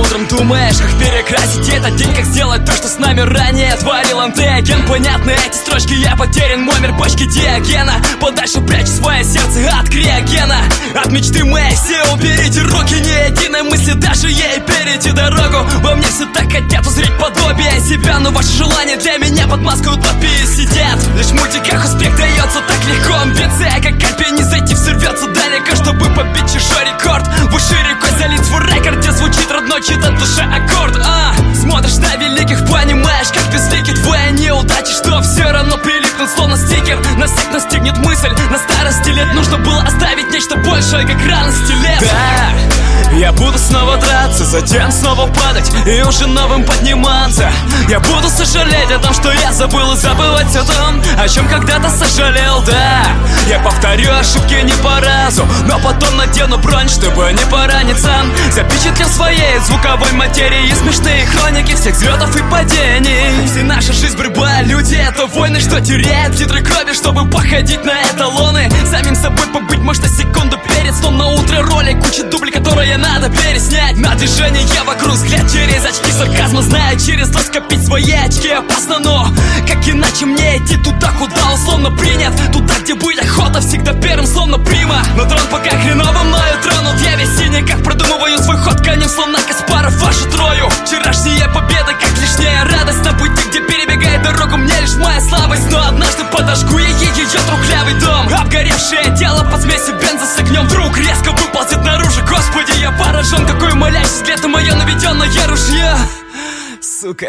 утром думаешь, как перекрасить этот день, как сделать то, что с нами ранее творил антиаген. Понятны эти строчки, я потерян, номер почки Диогена. Подальше прячу свое сердце от криогена. От мечты моей все уберите руки, ни единой мысли даже ей перейти дорогу. Во мне все так хотят узреть подобие себя, но ваши желания для меня под маской утопии сидят. Лишь в мультиках успех дается так легко. Амбиция, как альпинизм, сорвется далеко, чтобы побить чужой рекорд. Выше рекой залить свой рекорд, где звучит родной чьи-то душе аккорд. Смотришь на великих, понимаешь, как безлики твои неудачи, что все равно прилипнут, словно стикер. Нас всех настигнет мысль, на старости лет нужно было оставить нечто большее, как рано лет. Да, я буду снова драться, затем снова падать и уже новым подниматься. Я буду сожалеть о том, что я забыл, и забывать о том, о чем когда-то сожалел. Да, я повторю ошибки не по разу, но потом надену бронь, чтобы не пораниться. Запечатлел в своей звуковой материи смешные хроники всех взлетов и падений. Вся наша жизнь борьба, люди — это войны, что теряют литры крови, чтобы походить на эталоны. Самим собой побыть можно секунду перед сном, на утро роли, куча дублей, которые надо переснять. На движение я вокруг, взгляд через очки сарказма, знаю, через то скопить свои очки опасно, но как иначе мне идти туда, куда условно принят? Туда, где быть охота всегда первым, словно прима. Но трон пока хреново мною тронут, я весь синий, как продумываю свой ход конем, словно Каспаров вашу трою. Вчерашняя победа, как лишняя радость на пути, где перебегает дорогу мне лишь моя слабость. Но однажды подожгу я ее трухлявый дом. Обгоревшее тело под смесью бенза с огнем вдруг резко выползет наружу. Господи, я поражен, какой молящий взгляд, и мое наведенное ружье. Сука.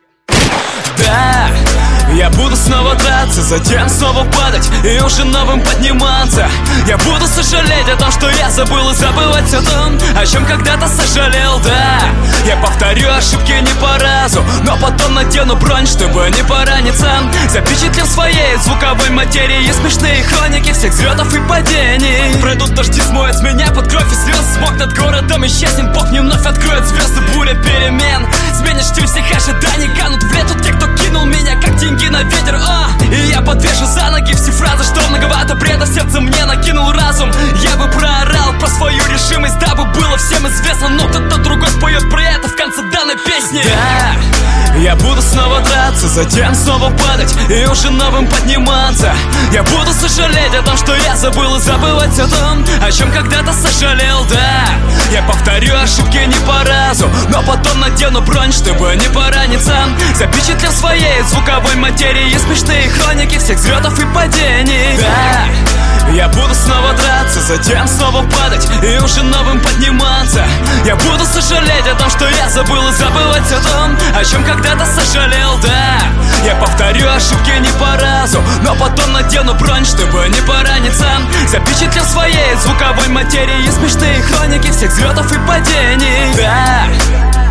Да, я буду снова драться, затем снова падать и уже новым подниматься. Я буду сожалеть о том, что я забыл, и забывать о том, о чем когда-то сожалел. Да, я повторю ошибки не по разу, но потом надену бронь, чтобы не пораниться. Запечатлел в своей звуковой материи смешные хроники всех взлетов и падений. Пройдут дожди, смоют с меня под кровь и слез. Смог над городом исчезнет, Бог не вновь откроет звезды. Буря перемен, сменишь стиль всех ожиданий, канут в лету те, кто кинул меня, как деньги на ветер. И я подвешу за ноги все фразы, что многовато бреда в сердце мне накинул разум. Я бы проорал про свою решимость, дабы было всем известно, но кто-то другой споет про это в конце данной песни. Да, я буду снова драться, затем снова падать и уже новым подниматься. Я буду сожалеть о том, что я забыл, и забывать о том, о чем когда-то сожалел. Да, я повторю ошибки не по разу, но потом надену бронь, чтобы не пораниться. Запечатлел в своей звуковой материи смешные хроники всех взлетов и падений. Да, я буду снова драться, затем снова падать и уже новым подниматься. Я буду сожалеть о том, что я забыл, и забывать о том, о чем когда-то сожалел. Да, я повторю ошибки не по разу, но потом надену бронь, чтобы не пораниться. Запечатлел в своей звуковой материи смешные хроники всех взлетов и падений. Да.